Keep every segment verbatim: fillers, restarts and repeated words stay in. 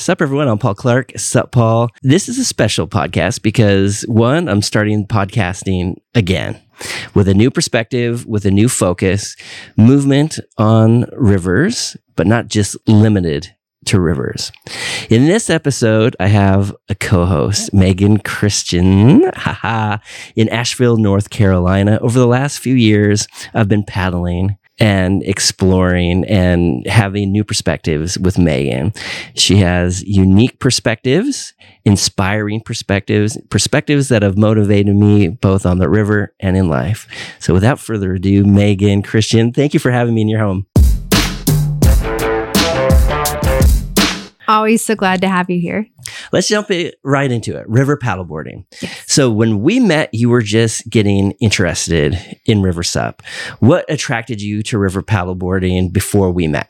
Sup, everyone. I'm Paul Clark. Sup, Paul. This is a special podcast because, one, I'm starting podcasting again with a new perspective, with a new focus, movement on rivers, but not just limited to rivers. In this episode, I have a co-host, Megan Christian, haha, in Asheville, North Carolina. Over the last few years, I've been paddling and exploring and having new perspectives with Megan. She has unique perspectives, inspiring perspectives, perspectives that have motivated me both on the river and in life. So without further ado, Megan Christian, thank you for having me in your home. Always so glad to have you here. Let's jump it right into it. River paddleboarding. Yes. So when we met, you were just getting interested in River Sup. What attracted you to river paddleboarding before we met?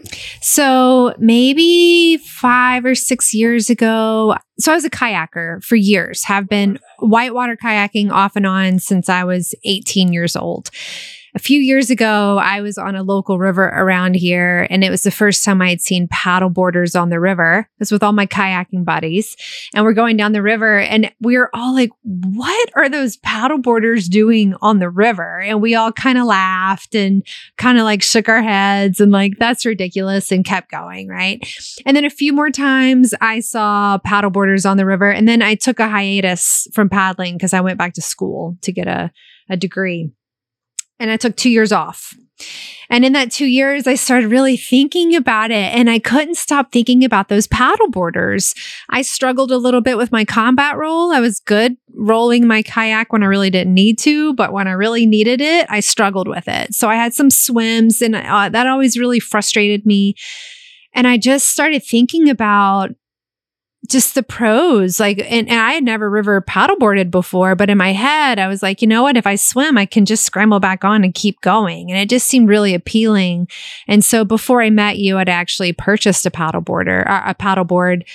So maybe five or six years ago. So I was a kayaker for years, have been whitewater kayaking off and on since I was eighteen years old. A few years ago, I was on a local river around here, and it was the first time I had seen paddleboarders on the river. I was with all my kayaking buddies, and we're going down the river, and we were all like, what are those paddleboarders doing on the river? And we all kind of laughed and kind of like shook our heads and like, that's ridiculous, and kept going, right? And then a few more times I saw paddleboarders on the river, and then I took a hiatus from paddling because I went back to school to get a, a degree. And I took two years off. And in that two years, I started really thinking about it, and I couldn't stop thinking about those paddleboarders. I struggled a little bit with my combat roll. I was good rolling my kayak when I really didn't need to, but when I really needed it, I struggled with it. So I had some swims, and uh, that always really frustrated me. And I just started thinking about just the pros, like, and, and I had never river paddleboarded before, but in my head, I was like, you know what, if I swim, I can just scramble back on and keep going. And it just seemed really appealing. And so before I met you, I'd actually purchased a paddleboarder, uh, a paddleboard,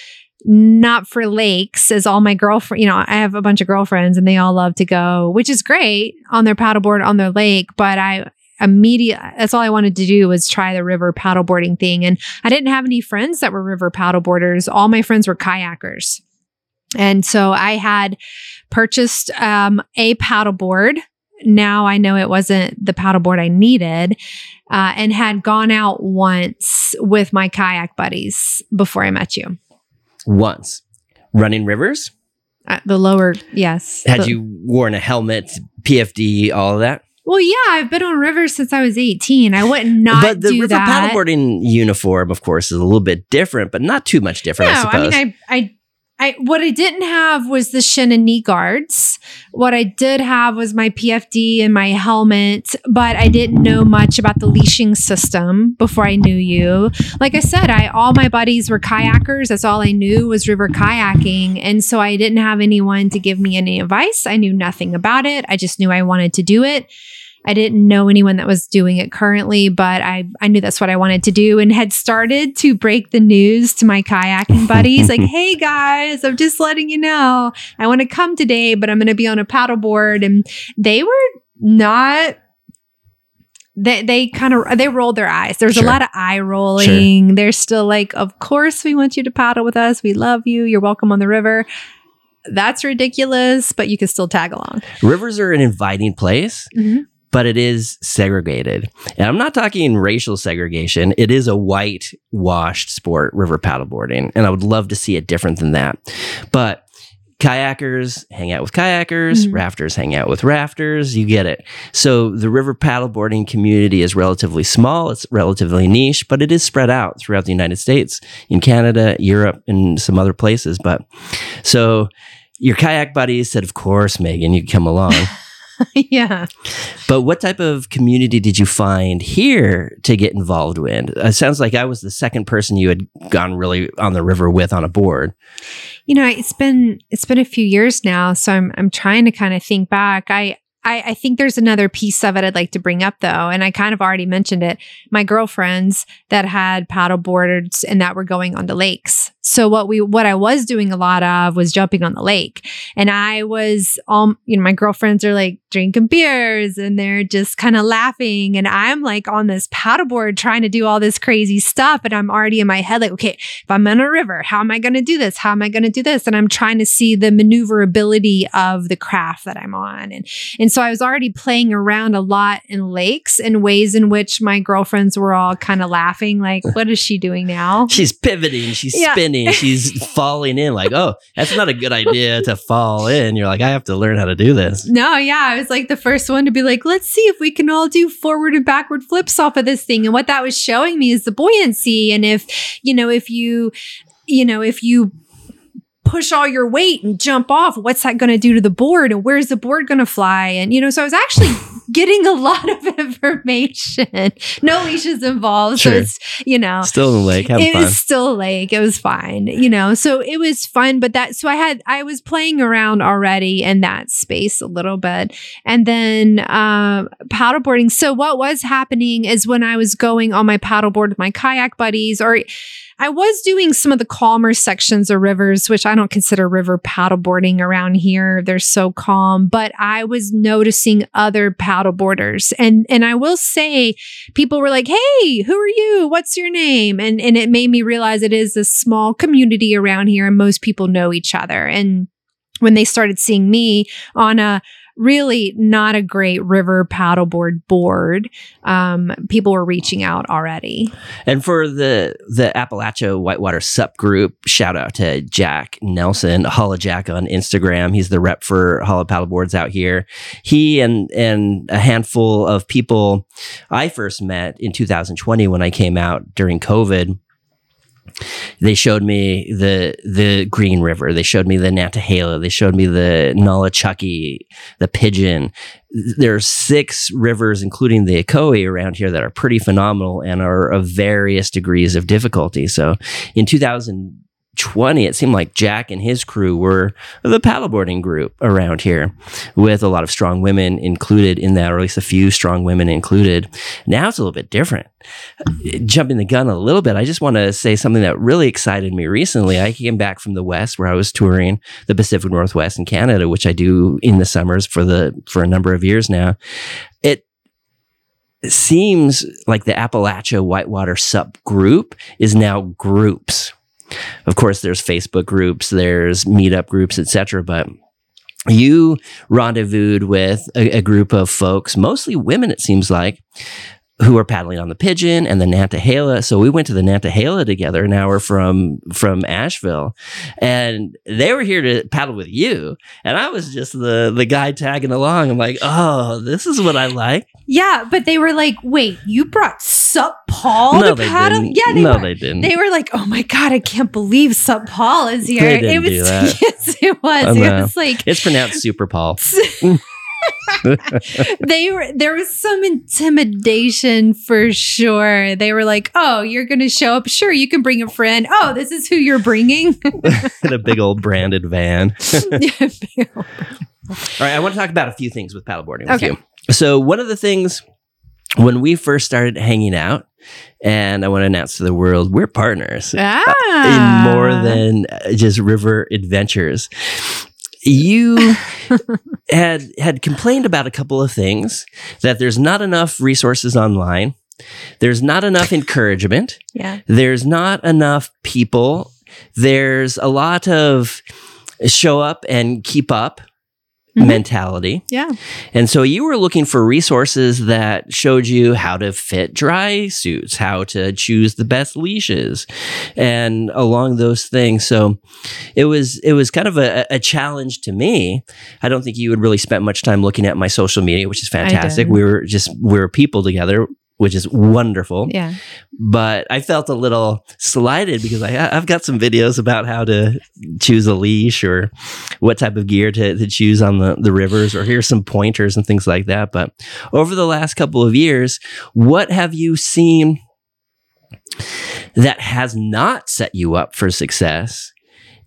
not for lakes, as all my girlfriend, you know, I have a bunch of girlfriends and they all love to go, which is great on their paddleboard on their lake. But I, Immediate. That's all I wanted to do was try the river paddleboarding thing. And I didn't have any friends that were river paddleboarders. All my friends were kayakers. And so I had purchased um, a paddleboard. Now I know it wasn't the paddleboard I needed, uh, and had gone out once with my kayak buddies before I met you. Once. Running rivers? Uh, the lower, yes. Had the, you worn a helmet, P F D, all of that? Well, yeah, I've been on rivers since I was eighteen. I wouldn't not But the do river that. paddleboarding uniform, of course, is a little bit different, but not too much different, No, I suppose. I mean, I, I, I, what I didn't have was the shin and knee guards. What I did have was my P F D and my helmet, but I didn't know much about the leashing system before I knew you. Like I said, I all my buddies were kayakers. That's all I knew was river kayaking. And so I didn't have anyone to give me any advice. I knew nothing about it. I just knew I wanted to do it. I didn't know anyone that was doing it currently, but I, I knew that's what I wanted to do, and had started to break the news to my kayaking buddies. Like, hey guys, I'm just letting you know, I want to come today, but I'm going to be on a paddleboard. And they were not, they, they kind of, they rolled their eyes. There's Sure. a lot of eye rolling. Sure. They're still like, of course we want you to paddle with us. We love you. You're welcome on the river. That's ridiculous, but you can still tag along. Rivers are an inviting place. Mm-hmm. But it is segregated. And I'm not talking racial segregation. It is a whitewashed sport, river paddleboarding. And I would love to see it different than that. But kayakers hang out with kayakers, mm-hmm. rafters hang out with rafters. You get it. So the river paddleboarding community is relatively small. It's relatively niche, but it is spread out throughout the United States, in Canada, Europe, and some other places. But so your kayak buddies said, of course, Megan, you can come along. Yeah. But what type of community did you find here to get involved with? It sounds like I was the second person you had gone really on the river with on a board. You know, it's been it's been a few years now, so I'm I'm trying to kind of think back. I I, I think there's another piece of it I'd like to bring up though. And I kind of already mentioned it. My girlfriends that had paddle boards and that were going onto lakes. So what we, what I was doing a lot of was jumping on the lake. And I was, um, you know, my girlfriends are like drinking beers and they're just kind of laughing. And I'm like on this paddleboard trying to do all this crazy stuff. And I'm already in my head like, okay, if I'm on a river, how am I going to do this? How am I going to do this? And I'm trying to see the maneuverability of the craft that I'm on. And, and so I was already playing around a lot in lakes in ways in which my girlfriends were all kind of laughing, like, what is she doing now? She's pivoting, she's Yeah. spinning, she's falling in like, oh, that's not a good idea to fall in. You're like, I have to learn how to do this. No, yeah. I was like the first one to be like, let's see if we can all do forward and backward flips off of this thing. And what that was showing me is the buoyancy. And if, you know, if you, you know, if you push all your weight and jump off, what's that going to do to the board? And where's the board going to fly? And, you know, so I was actually getting a lot of information. No leashes involved. Sure. So it's, you know, Still in the lake, having it fun. was still a lake. It was fine, you know, so it was fun. But that, so I had, I was playing around already in that space a little bit. And then uh, paddleboarding. So what was happening is when I was going on my paddleboard with my kayak buddies, or I was doing some of the calmer sections of rivers, which I don't consider river paddleboarding around here. They're so calm, but I was noticing other paddleboarders. And, and I will say, people were like, hey, who are you? What's your name? And, and it made me realize it is a small community around here and most people know each other. And when they started seeing me on a really not a great river paddleboard board, um, people were reaching out already. And for the the Appalachia Whitewater Sup group, shout out to Jack Nelson, Holla Jack on Instagram. He's the rep for Holla Paddleboards out here. He and and a handful of people I first met in two thousand twenty when I came out during COVID. They showed me the the Green River. They showed me the Nantahala. They showed me the Nolichucky, the Pigeon. There are six rivers, including the Ocoee, around here that are pretty phenomenal and are of various degrees of difficulty. So in two thousand twenty, it seemed like Jack and his crew were the paddleboarding group around here, with a lot of strong women included in that, or at least a few strong women included. Now it's a little bit different. Jumping the gun a little bit, I just want to say something that really excited me recently. I came back from the West, where I was touring the Pacific Northwest in Canada, which I do in the summers for the for a number of years now. It seems like the Appalachia Whitewater Sup group is now groups. Of course, there's Facebook groups, there's meetup groups, et cetera. But you rendezvoused with a, a group of folks, mostly women, it seems like, who are paddling on the Pigeon and the Nantahala. So we went to the Nantahala together, an hour from from Asheville, and they were here to paddle with you, and I was just the the guy tagging along. I'm like, oh, this is what I like. Yeah, but they were like, wait, you brought Sup Paul No, to they paddle? didn't. Yeah, they no, were. they didn't. They were like, oh my God, I can't believe Sup Paul is here. They didn't it was do that. Yes, it was. Oh, it no. was like It's pronounced Super Paul. they were there was some intimidation for sure. They were like, oh, you're gonna show up, sure, you can bring a friend. Oh, this is who you're bringing. In a big old branded van. All right, I want to talk about a few things with paddleboarding with Okay. you. So one of the things when we first started hanging out, and I want to announce to the world, we're partners ah. in more than uh, just river adventures. You had had complained about a couple of things, that there's not enough resources online. There's not enough encouragement. Yeah. There's not enough people. There's a lot of show up and keep up Mhm. mentality. Yeah. And so you were looking for resources that showed you how to fit dry suits, how to choose the best leashes, and along those things. So it was it was kind of a, a challenge to me. I don't think you had really spent much time looking at my social media, which is fantastic. didn't. We were just we were people together, which is wonderful. Yeah. But I felt a little slighted because I, I've got some videos about how to choose a leash or what type of gear to, to choose on the, the rivers, or here's some pointers and things like that. But over the last couple of years, what have you seen that has not set you up for success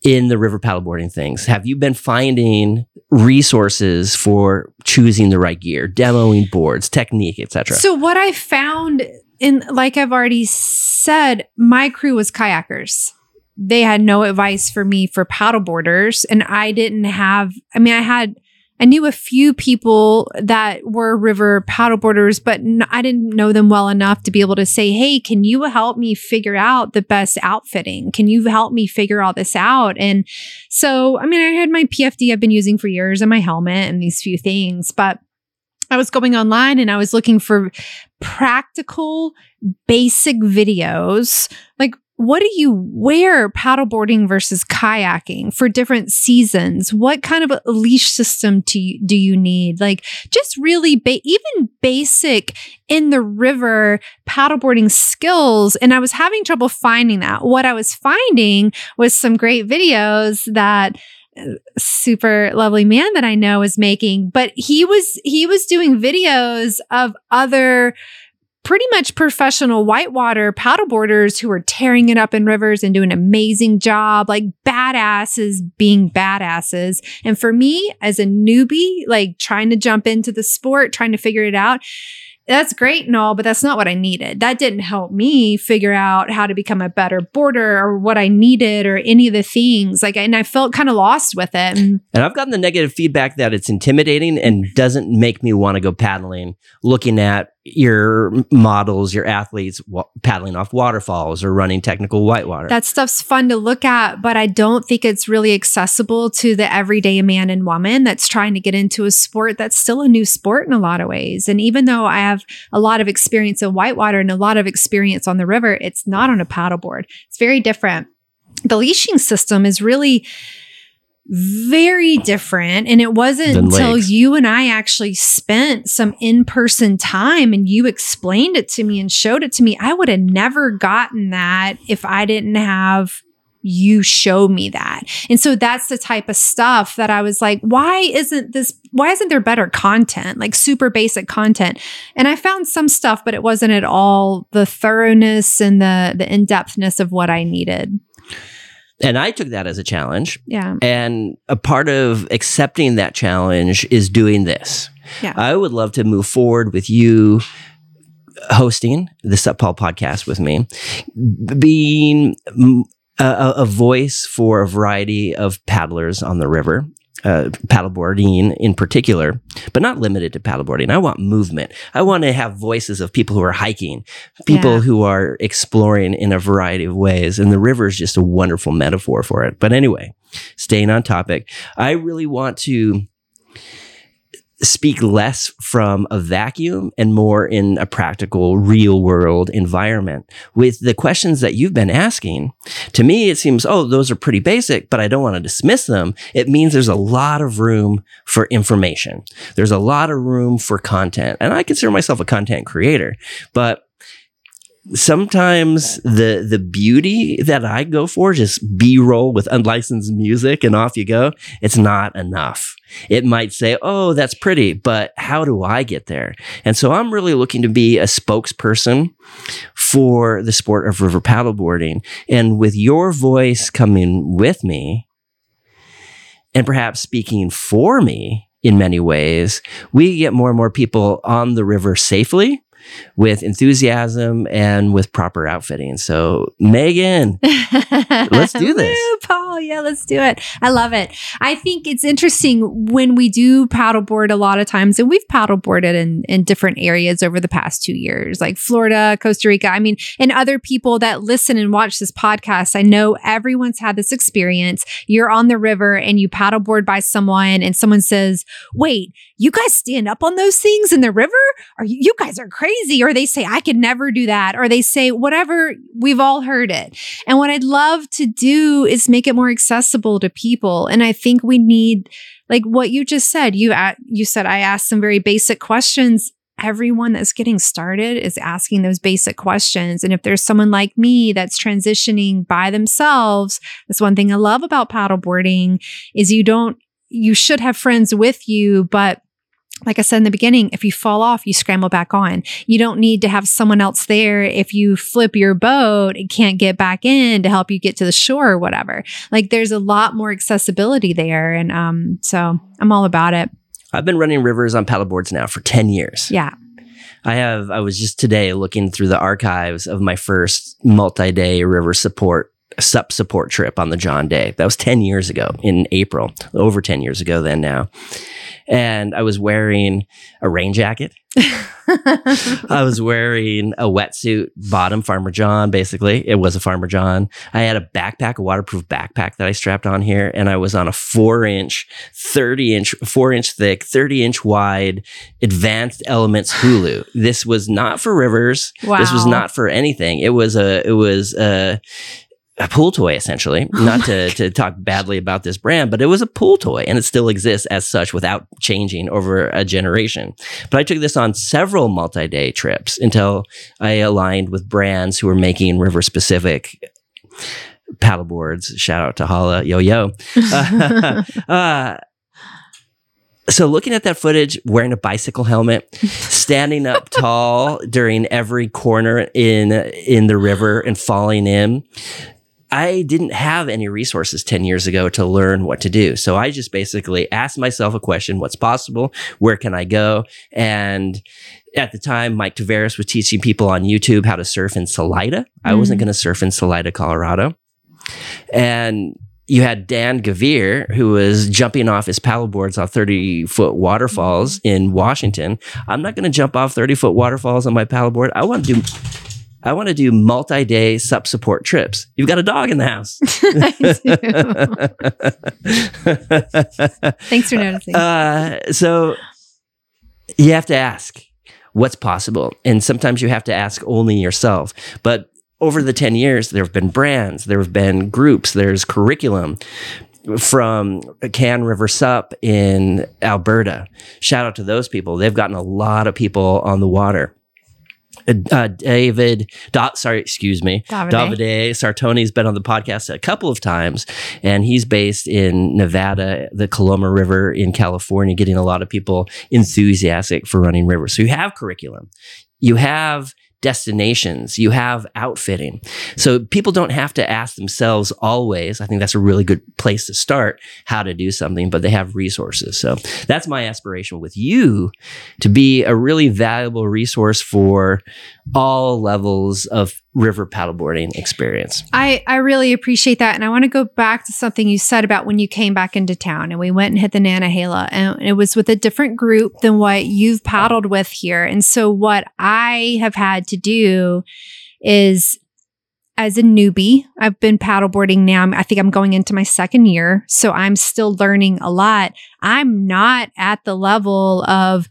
in the river paddleboarding things? Have you been finding resources for choosing the right gear, demoing boards, technique, et cetera? So what I found, in like I've already said, my crew was kayakers. They had no advice for me for paddleboarders, and I didn't have. I mean, I had. I knew a few people that were river paddleboarders, but n- I didn't know them well enough to be able to say, hey, can you help me figure out the best outfitting? Can you help me figure all this out? And so, I mean, I had my P F D I've been using for years and my helmet and these few things, but I was going online and I was looking for practical, basic videos. Like, what do you wear paddleboarding versus kayaking for different seasons? What kind of a leash system do you, do you need? Like, just really ba- even basic in the river paddleboarding skills. And I was having trouble finding that. What I was finding was some great videos that a super lovely man that I know is making, but he was he was doing videos of other pretty much professional whitewater paddleboarders who are tearing it up in rivers and doing an amazing job, like badasses being badasses. And for me as a newbie, like trying to jump into the sport, trying to figure it out, that's great and all, but that's not what I needed. That didn't help me figure out how to become a better boarder or what I needed or any of the things. Like, and I felt kind of lost with it. And I've gotten the negative feedback that it's intimidating and doesn't make me want to go paddling, looking at your models, your athletes wa- paddling off waterfalls or running technical whitewater. That stuff's fun to look at, but I don't think it's really accessible to the everyday man and woman that's trying to get into a sport that's still a new sport in a lot of ways. And even though I have a lot of experience in whitewater and a lot of experience on the river, it's not on a paddleboard. It's very different. The leashing system is really very different. And it wasn't Than until lakes. you and I actually spent some in-person time and you explained it to me and showed it to me. I would have never gotten that if I didn't have you show me that. And so that's the type of stuff that I was like, why isn't this, why isn't there better content, like super basic content? And I found some stuff, but it wasn't at all the thoroughness and the, the in-depthness of what I needed. And I took that as a challenge. Yeah. And a part of accepting that challenge is doing this. Yeah. I would love to move forward with you hosting the Sup Paul podcast with me, being a, a voice for a variety of paddlers on the river, uh, paddleboarding in particular, but not limited to paddleboarding. I want movement. I want to have voices of people who are hiking, people Yeah. who are exploring in a variety of ways. And the river is just a wonderful metaphor for it. But anyway, staying on topic, I really want to speak less from a vacuum and more in a practical, real world environment. With the questions that you've been asking, to me, it seems, oh, those are pretty basic, but I don't want to dismiss them. It means there's a lot of room for information. There's a lot of room for content. And I consider myself a content creator, but sometimes the the beauty that I go for, just B-roll with unlicensed music and off you go, it's not enough. It might say, oh, that's pretty, but how do I get there? And so I'm really looking to be a spokesperson for the sport of river paddleboarding. And with your voice coming with me and perhaps speaking for me in many ways, we get more and more people on the river safely, with enthusiasm and with proper outfitting. So, Megan, let's do this. Woo, Paul, yeah, let's do it. I love it. I think it's interesting when we do paddleboard a lot of times, and we've paddleboarded in, in different areas over the past two years, like Florida, Costa Rica. I mean, and other people that listen and watch this podcast, I know everyone's had this experience. You're on the river and you paddleboard by someone and someone says, wait, you guys stand up on those things in the river? Are you, you guys are crazy. Or they say, I could never do that. Or they say, whatever, we've all heard it. And what I'd love to do is make it more accessible to people. And I think we need, like what you just said, you, a- you said, I asked some very basic questions. Everyone that's getting started is asking those basic questions. And if there's someone like me that's transitioning by themselves, that's one thing I love about paddleboarding is you don't, you should have friends with you, but like I said in the beginning, if you fall off, you scramble back on. You don't need to have someone else there if you flip your boat and can't get back in to help you get to the shore or whatever. Like there's a lot more accessibility there. And um, so I'm all about it. I've been running rivers on paddleboards now for ten years. Yeah. I have, I was just today looking through the archives of my first multi-day river support, sup support trip on the John Day. That was ten years ago in April, over ten years ago then now. And I was wearing a rain jacket. I was wearing a wetsuit bottom, Farmer John, basically. It was a Farmer John. I had a backpack, a waterproof backpack that I strapped on here. And I was on a four inch, thirty inch, four inch thick, thirty inch wide Advanced Elements Hulu. This was not for rivers. Wow. This was not for anything. It was a, it was a, a pool toy, essentially. Not to, to talk badly about this brand, but it was a pool toy and it still exists as such without changing over a generation. But I took this on several multi-day trips until I aligned with brands who were making river-specific paddleboards. Shout out to Hala, yo, yo. Uh, uh, So looking at that footage, wearing a bicycle helmet, standing up tall during every corner in in the river and falling in, I didn't have any resources ten years ago to learn what to do. So I just basically asked myself a question: what's possible? Where can I go? And at the time, Mike Tavares was teaching people on YouTube how to surf in Salida. Mm-hmm. I wasn't going to surf in Salida, Colorado. And you had Dan Gavir, who was jumping off his paddleboards off thirty-foot waterfalls in Washington. I'm not going to jump off thirty-foot waterfalls on my paddleboard. I want to do... I want to do multi-day sup support trips. You've got a dog in the house. I do. Thanks for noticing. Uh, so you have to ask what's possible. And sometimes you have to ask only yourself. But over the ten years, there have been brands, there have been groups, there's curriculum from Can River Sup in Alberta. Shout out to those people. They've gotten a lot of people on the water. Uh, David, Do, sorry, excuse me, Davide. Davide Sartoni's been on the podcast a couple of times, and he's based in Nevada, the Coloma River in California, getting a lot of people enthusiastic for running rivers. So you have curriculum, you have destinations, you have outfitting. So people don't have to ask themselves always. I think that's a really good place to start how to do something, but they have resources. So that's my aspiration with you, to be a really valuable resource for all levels of river paddleboarding experience. I, I really appreciate that. And I want to go back to something you said about when you came back into town and we went and hit the Nantahala, and it was with a different group than what you've paddled with here. And so what I have had to do is, as a newbie, I've been paddleboarding now. I think I'm going into my second year. So I'm still learning a lot. I'm not at the level of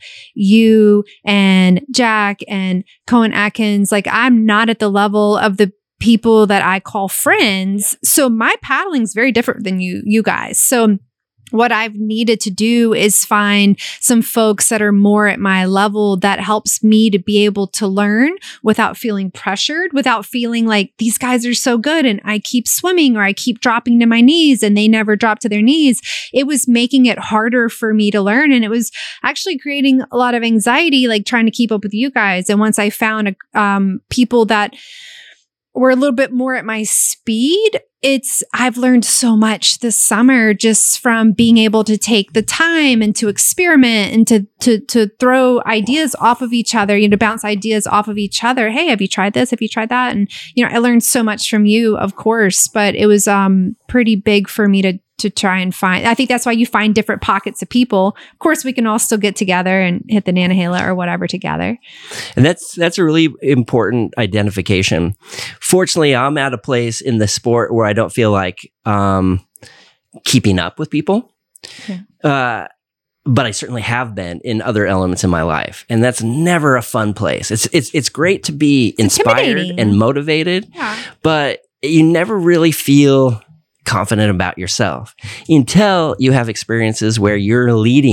you and Jack and Cohen Atkins. Like, I'm not at the level of the people that I call friends. So my paddling is very different than you, you guys. So what I've needed to do is find some folks that are more at my level that helps me to be able to learn without feeling pressured, without feeling like these guys are so good and I keep swimming or I keep dropping to my knees and they never drop to their knees. It was making it harder for me to learn. And it was actually creating a lot of anxiety, like trying to keep up with you guys. And once I found a, um, people that were a little bit more at my speed, it's, I've learned so much this summer just from being able to take the time and to experiment and to, to, to throw ideas off of each other, you know, to bounce ideas off of each other. Hey, have you tried this? Have you tried that? And, you know, I learned so much from you, of course, but it was, um, pretty big for me to, to try and find. I think that's why you find different pockets of people. Of course, we can all still get together and hit the Nantahala or whatever together. And that's that's a really important identification. Fortunately, I'm at a place in the sport where I don't feel like um, keeping up with people. Yeah. Uh, but I certainly have been in other elements in my life. And that's never a fun place. It's it's it's great to be inspired and motivated, yeah. but you never really feel confident about yourself until you have experiences where you're leading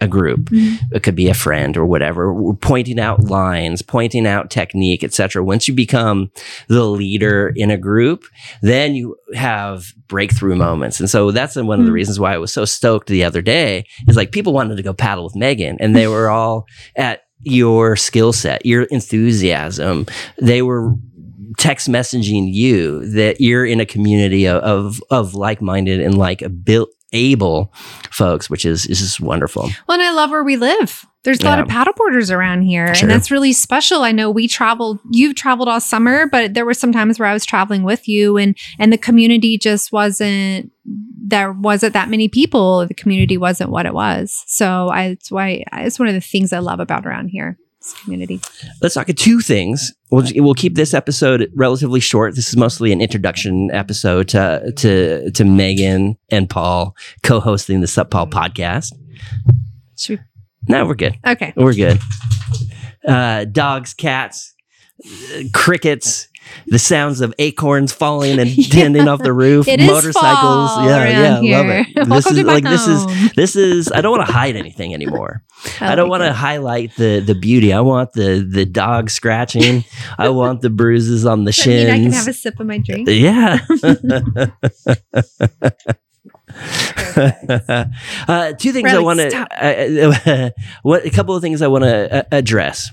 a group. Mm-hmm. It could be a friend or whatever. We're pointing out lines, pointing out technique, et cetera. Once you become the leader in a group, then you have breakthrough moments. And so that's one of the reasons why I was so stoked the other day is like people wanted to go paddle with Megan and they were all at your skill set, your enthusiasm. They were text messaging you that you're in a community of, of, of like-minded and like able, able folks, which is, is just wonderful. Well, and I love where we live. There's a lot Yeah. of paddleboarders around here, Sure. and that's really special. I know we traveled, you've traveled all summer, but there were some times where I was traveling with you and, and the community just wasn't, there wasn't that many people. The community wasn't what it was. So I, it's why, it's one of the things I love about around here, this community. Let's talk two things. We'll, we'll keep this episode relatively short. This is mostly an introduction episode to, to, to Megan and Paul co-hosting the Sup Paul podcast. Should we? No, we're good. Okay. We're good. Uh, dogs, cats, uh, crickets, the sounds of acorns falling and tending off the roof, It is motorcycles. fall Yeah, yeah, around love here. it. This Welcome is to my like this is home. this is. I don't want to hide anything anymore. I I don't like want to it. highlight the the beauty. I want the the dog scratching. I want the bruises on the I mean, I can shins. have a sip of my drink. Yeah. uh, two things I Riley, want to, stop. uh, what a couple of things I want to uh, address.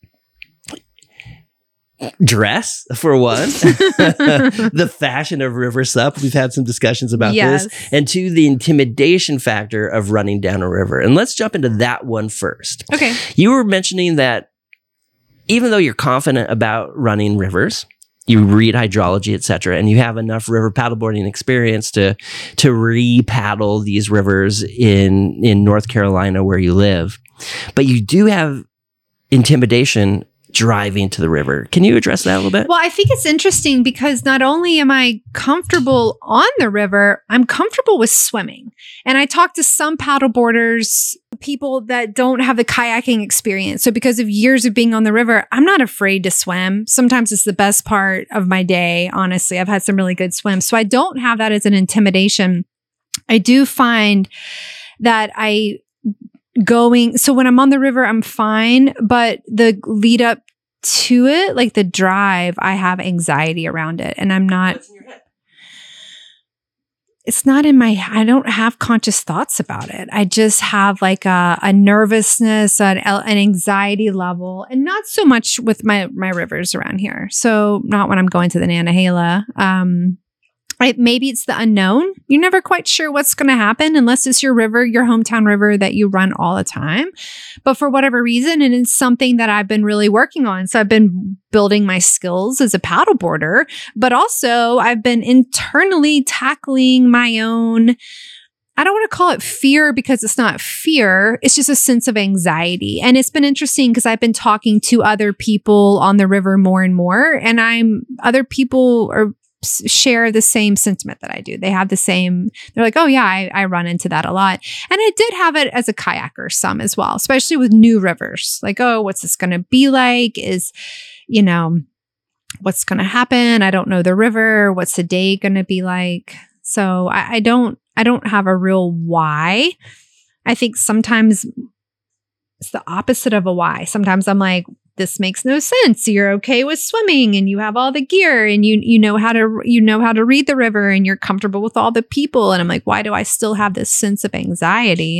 Dress, for one, the fashion of River Sup. We've had some discussions about Yes. this. And two, the intimidation factor of running down a river. And let's jump into that one first. Okay. You were mentioning that even though you're confident about running rivers, you read hydrology, et cetera, and you have enough river paddleboarding experience to to re-paddle these rivers in in North Carolina where you live, but you do have intimidation driving to the river. Can you address that a little bit? Well, I think it's interesting because not only am I comfortable on the river, I'm comfortable with swimming. And I talk to some paddleboarders, people that don't have the kayaking experience. So because of years of being on the river, I'm not afraid to swim. Sometimes it's the best part of my day. Honestly, I've had some really good swims. So I don't have that as an intimidation. I do find that I going, so when I'm on the river, I'm fine, but the lead up to it, like the drive, I have anxiety around it, and I'm not, What's in your head? it's not in my, I don't have conscious thoughts about it. I just have like a, a nervousness, an, an anxiety level, and not so much with my, my rivers around here. So not when I'm going to the Nantahala. Um, I, maybe it's the unknown. You're never quite sure what's going to happen unless it's your river, your hometown river that you run all the time. But for whatever reason, and it's something that I've been really working on. So I've been building my skills as a paddleboarder, but also I've been internally tackling my own, I don't want to call it fear because it's not fear. It's just a sense of anxiety. And it's been interesting because I've been talking to other people on the river more and more. And I'm, other people are share the same sentiment that I do. They have the same, they're like, oh yeah, I, I run into that a lot. And I did have it as a kayaker some as well, especially with new rivers. Like, oh, what's this going to be like? Is, you know, what's going to happen? I don't know the river. What's the day going to be like? So I, I don't, I don't have a real why. I think sometimes it's the opposite of a why. Sometimes I'm like, this makes no sense. You're okay with swimming and you have all the gear and you you know how to you know how to read the river and you're comfortable with all the people. And I'm like, why do I still have this sense of anxiety?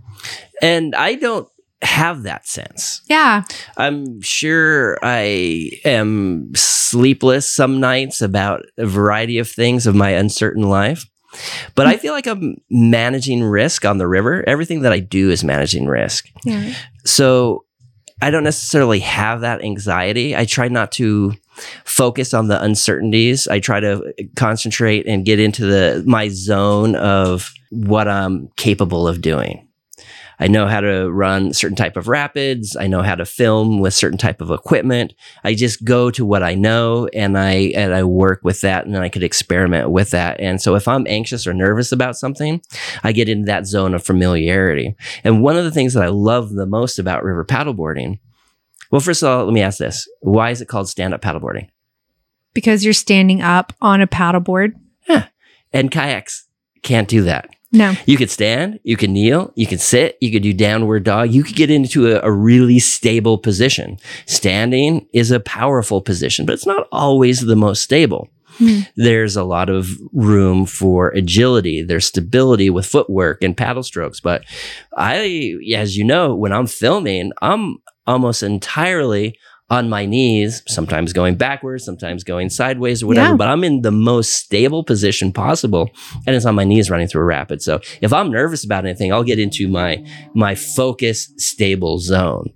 And I don't have that sense. Yeah. I'm sure I am sleepless some nights about a variety of things of my uncertain life. But I feel like I'm managing risk on the river. Everything that I do is managing risk. Yeah. So I don't necessarily have that anxiety. I try not to focus on the uncertainties. I try to concentrate and get into the my zone of what I'm capable of doing. I know how to run certain type of rapids. I know how to film with certain type of equipment. I just go to what I know and I and I work with that, and then I could experiment with that. And so if I'm anxious or nervous about something, I get into that zone of familiarity. And one of the things that I love the most about river paddleboarding, well, first of all, let me ask this. Why is it called stand-up paddleboarding? Because you're standing up on a paddleboard. Yeah. And kayaks can't do that. No. You could stand, you could kneel, you could sit, you could do downward dog. You could get into a, a really stable position. Standing is a powerful position, but it's not always the most stable. Hmm. There's a lot of room for agility. There's stability with footwork and paddle strokes. But I, as you know, when I'm filming, I'm almost entirely on my knees, sometimes going backwards, sometimes going sideways or whatever, yeah. but I'm in the most stable position possible. And it's on my knees running through a rapid. So if I'm nervous about anything, I'll get into my, my focus stable zone.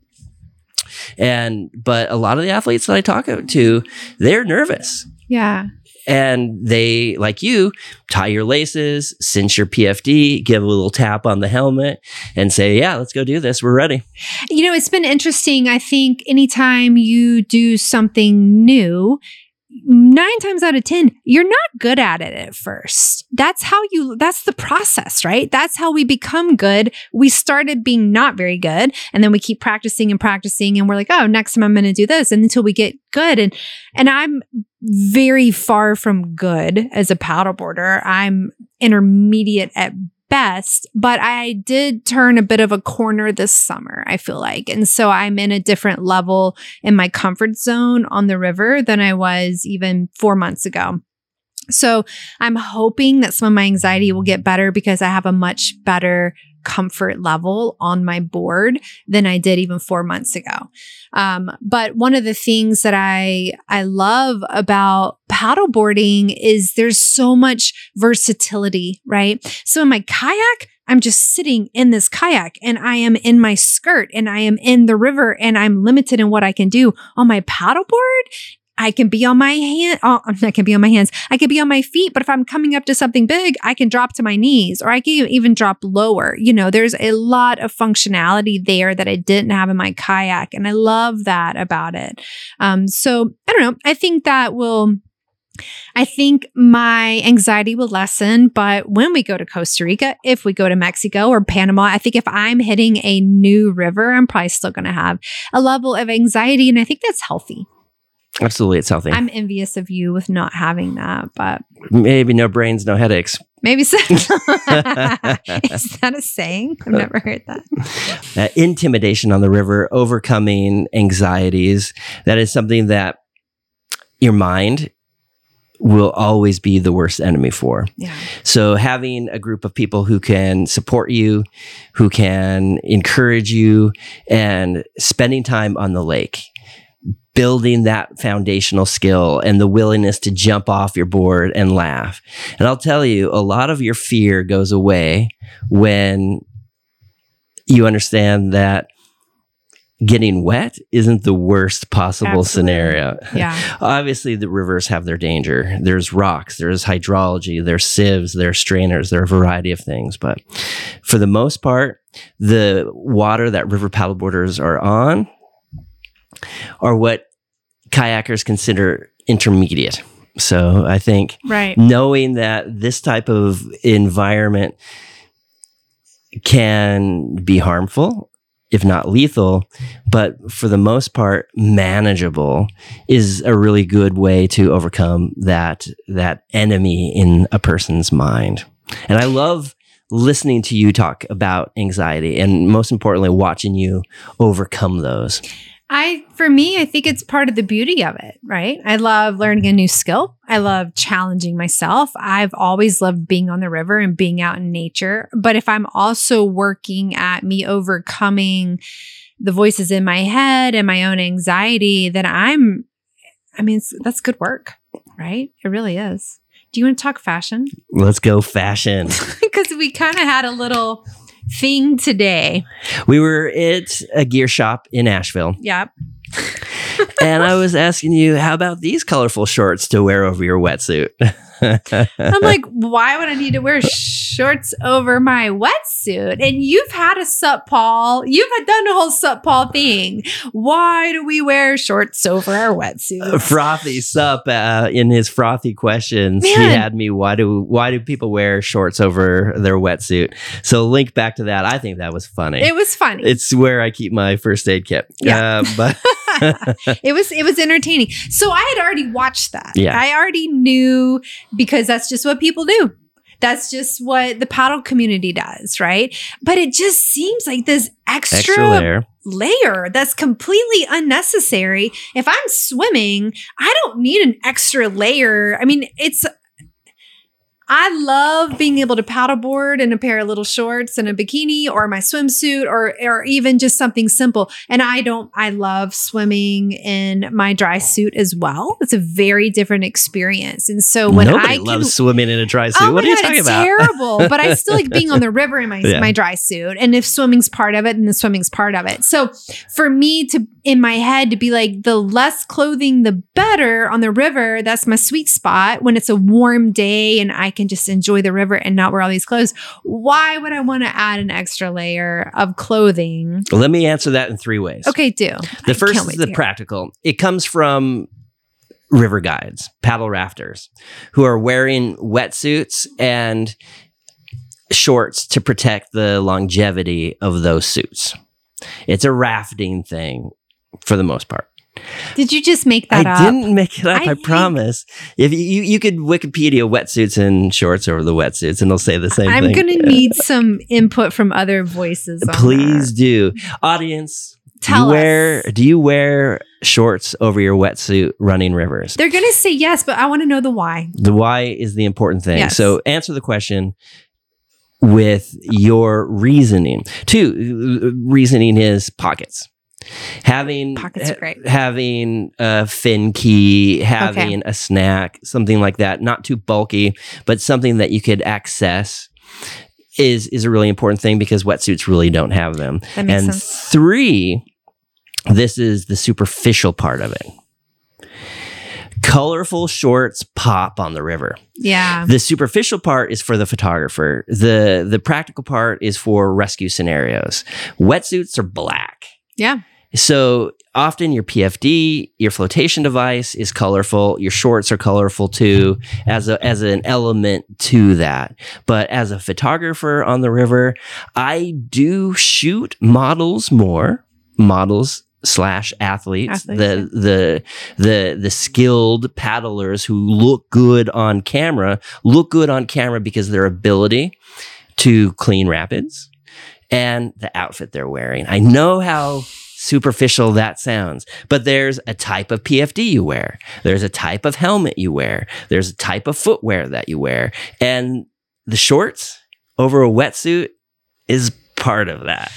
And, but a lot of the athletes that I talk to, they're nervous. Yeah. And they, like you, tie your laces, cinch your P F D, give a little tap on the helmet and say, yeah, let's go do this. We're ready. You know, it's been interesting. I think anytime you do something new, nine times out of ten, you're not good at it at first. That's how you, that's the process, right? That's how we become good. We started being not very good, and then we keep practicing and practicing, and we're like, oh, next time I'm going to do this. And until we get good. And, and I'm very far from good as a paddleboarder. I'm intermediate at best, but I did turn a bit of a corner this summer, I feel like. And so I'm in a different level in my comfort zone on the river than I was even four months ago. So I'm hoping that some of my anxiety will get better because I have a much better comfort level on my board than I did even four months ago. Um, but one of the things that I, I love about paddleboarding is there's so much versatility, right? So in my kayak, I'm just sitting in this kayak and I am in my skirt and I am in the river and I'm limited in what I can do. On my paddleboard, I can be on my hand. Oh, I can be on my hands. I can be on my feet. But if I'm coming up to something big, I can drop to my knees, or I can even drop lower. You know, there's a lot of functionality there that I didn't have in my kayak, and I love that about it. Um, so I don't know. I think that will. I think my anxiety will lessen, but when we go to Costa Rica, if we go to Mexico or Panama, I think if I'm hitting a new river, I'm probably still going to have a level of anxiety, and I think that's healthy. Absolutely, it's healthy. I'm envious of you with not having that, but maybe no brains, no headaches. Maybe so. Is that a saying? I've never heard that. Uh, intimidation on the river, overcoming anxieties. That is something that your mind will always be the worst enemy for. Yeah. So having a group of people who can support you, who can encourage you, and spending time on the lake, building that foundational skill and the willingness to jump off your board and laugh. And I'll tell you, a lot of your fear goes away when you understand that getting wet isn't the worst possible Absolutely. Scenario. Yeah. Obviously, the rivers have their danger. There's rocks, there's hydrology, there's sieves, there's strainers, there are a variety of things. But for the most part, the water that river paddleboarders are on are what kayakers consider intermediate. So I think right. knowing that this type of environment can be harmful, if not lethal, but for the most part manageable, is a really good way to overcome that that enemy in a person's mind. And I love listening to you talk about anxiety, and most importantly, watching you overcome those. I, for me, I think it's part of the beauty of it, right? I love learning a new skill. I love challenging myself. I've always loved being on the river and being out in nature. But if I'm also working at me overcoming the voices in my head and my own anxiety, then I'm, I mean, it's, that's good work, right? It really is. Do you want to talk fashion? Let's go fashion. Because we kind of had a little thing today. We were at a gear shop in Asheville. Yep. And I was asking you, how about these colorful shorts to wear over your wetsuit? I'm like, why would I need to wear shorts over my wetsuit? And you've had a sup, Paul. You've done a whole sup, Paul thing. Why do we wear shorts over our wetsuits? Frothy sup uh, in his frothy questions, Man. He had me. Why do why do people wear shorts over their wetsuit? So link back to that. I think that was funny. It was funny. It's where I keep my first aid kit. Yeah. Uh, but it was it was entertaining. So I had already watched that. Yeah. I already knew, because that's just what people do. That's just what the paddle community does, right? But it just seems like this extra, Extra layer. layer that's completely unnecessary. If I'm swimming, I don't need an extra layer. I mean, it's I love being able to paddleboard in a pair of little shorts and a bikini or my swimsuit or or even just something simple. And I don't, I love swimming in my dry suit as well. It's a very different experience. And so when Nobody I can, loves swimming in a dry suit. oh What my are you God, talking it's about? terrible. But I still like being on the river in my, Yeah. my dry suit. And if swimming's part of it, then the swimming's part of it. So for me to, in my head, to be like, the less clothing, the better on the river, that's my sweet spot when it's a warm day and I can just enjoy the river and not wear all these clothes. Why would I want to add an extra layer of clothing? Let me answer that in three ways. Okay, do. The I first can't is wait the to hear. practical. It comes from river guides, paddle rafters, who are wearing wetsuits and shorts to protect the longevity of those suits. It's a rafting thing for the most part. Did you just make that I up? didn't make it up. I, I think- promise. If you you could Wikipedia wetsuits and shorts over the wetsuits, and they'll say the same I'm thing. going to need some input from other voices. on Please that. do, audience. Tell do you wear us. do you wear shorts over your wetsuit running rivers? They're going to say yes, but I want to know the why. The why is the important thing. Yes. So answer the question with your reasoning. Two, reasoning is pockets. Having Pockets are great. having a fin key, having Okay. a snack, something like that, not too bulky, but something that you could access is is a really important thing because wetsuits really don't have them. That makes and sense. three, this is the superficial part of it. Colorful shorts pop on the river. Yeah. The superficial part is for the photographer. The the practical part is for rescue scenarios. Wetsuits are black. Yeah. So often your P F D, your flotation device is colorful. Your shorts are colorful too, as a as an element to that. But as a photographer on the river, I do shoot models more, models slash athletes, Athletes, the the the the skilled paddlers who look good on camera, look good on camera because of their ability to clean rapids and the outfit they're wearing. I know how superficial that sounds, but there's a type of P F D you wear. There's a type of helmet you wear. There's a type of footwear that you wear. And the shorts over a wetsuit is part of that.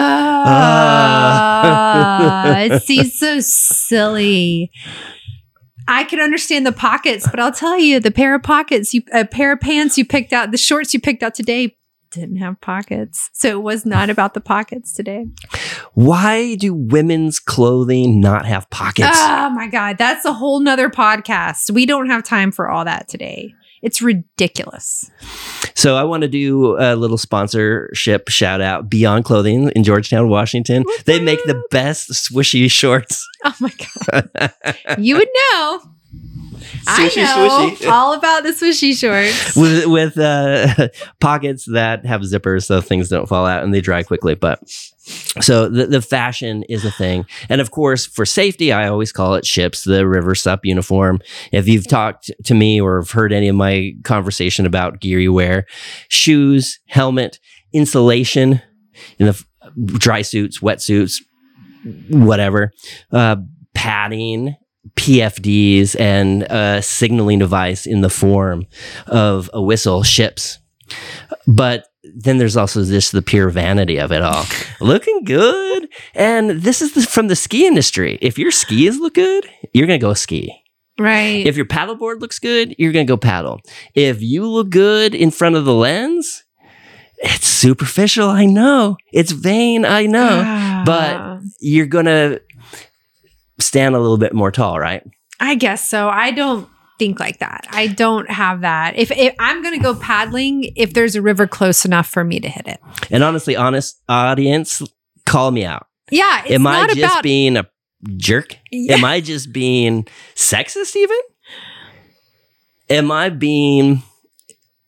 Ah, it seems so silly. I can understand the pockets, but I'll tell you, the pair of pockets, you, a pair of pants you picked out, the shorts you picked out today didn't have pockets. So it was not about the pockets today. Why do women's clothing not have pockets? Oh my God. That's a whole nother podcast. We don't have time for all that today. It's ridiculous. So I want to do a little sponsorship shout out. Beyond Clothing in Georgetown, Washington. They make the best swishy shorts. Oh my God. You would know. I Swishy, know swishy. all about the swishy shorts. with with uh, pockets that have zippers so things don't fall out and they dry quickly. But so the, the fashion is a thing. And of course, for safety, I always call it SHIPS, the River Sup uniform. If you've talked to me or have heard any of my conversation about gear you wear, shoes, helmet, insulation, in the f- dry suits, wetsuits, whatever, uh, padding, P F Ds, and a signaling device in the form of a whistle, SHIPS. But then there's also just the pure vanity of it all. Looking good. And this is the, from the ski industry. If your skis look good, you're going to go ski. Right. If your paddleboard looks good, you're going to go paddle. If you look good in front of the lens, it's superficial, I know. It's vain, I know. Ah. But you're going to stand a little bit more tall, right? I guess so. I don't think like that. I don't have that. If, if I'm going to go paddling, if there's a river close enough for me to hit it. And honestly, honest audience, call me out. Yeah. It's Am I not just about being a jerk? Yeah. Am I just being sexist even? Am I being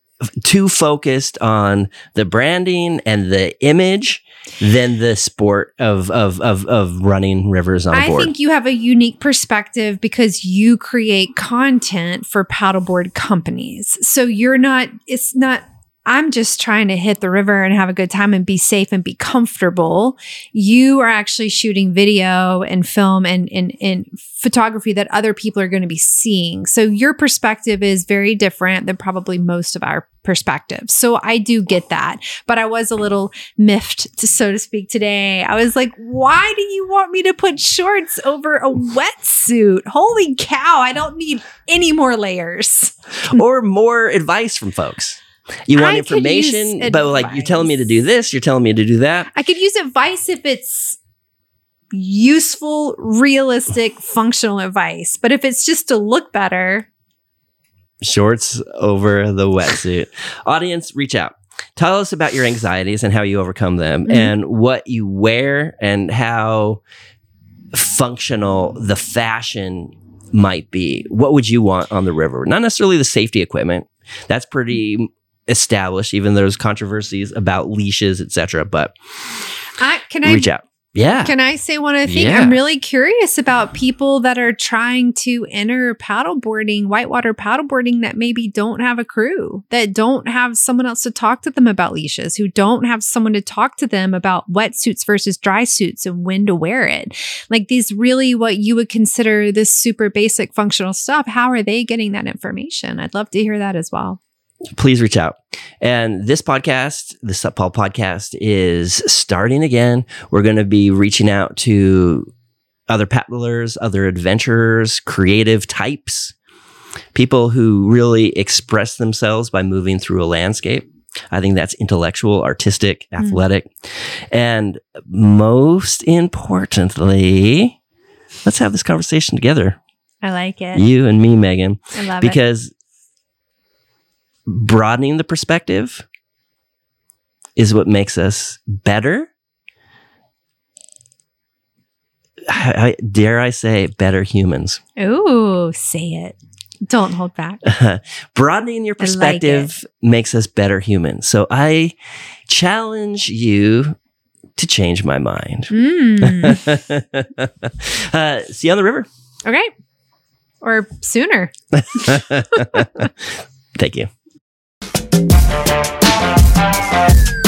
too focused on the branding and the image than the sport of of of, of running rivers on I board. I think you have a unique perspective because you create content for paddleboard companies. So you're not, it's not, I'm just trying to hit the river and have a good time and be safe and be comfortable. You are actually shooting video and film and, and, and photography that other people are going to be seeing. So your perspective is very different than probably most of our perspectives. So I do get that. But I was a little miffed, to, so to speak, today. I was like, why do you want me to put shorts over a wetsuit? Holy cow, I don't need any more layers. Or more advice from folks. You want I information, but like you're telling me to do this, you're telling me to do that. I could use advice if it's useful, realistic, functional advice. But if it's just to look better. Shorts over the wetsuit. Audience, reach out. Tell us about your anxieties and how you overcome them, mm-hmm. and what you wear and how functional the fashion might be. What would you want on the river? Not necessarily the safety equipment. That's pretty established, even though there's controversies about leashes, et cetera. But I, can I reach out. Yeah. Can I say one other thing? Yeah. I'm really curious about people that are trying to enter paddleboarding, whitewater paddleboarding, that maybe don't have a crew, that don't have someone else to talk to them about leashes, who don't have someone to talk to them about wetsuits versus dry suits and when to wear it. Like these really what you would consider this super basic functional stuff. How are they getting that information? I'd love to hear that as well. Please reach out. And this podcast, the Sup Paul podcast, is starting again. We're going to be reaching out to other paddlers, other adventurers, creative types, people who really express themselves by moving through a landscape. I think that's intellectual, artistic, athletic. Mm. And most importantly, let's have this conversation together. I like it. You and me, Megan. I love because it. Because broadening the perspective is what makes us better. I, I, dare I say, better humans. Ooh, say it. Don't hold back. Broadening your perspective like makes us better humans. So I challenge you to change my mind. Mm. uh, see you on the river. Okay. Or sooner. Thank you.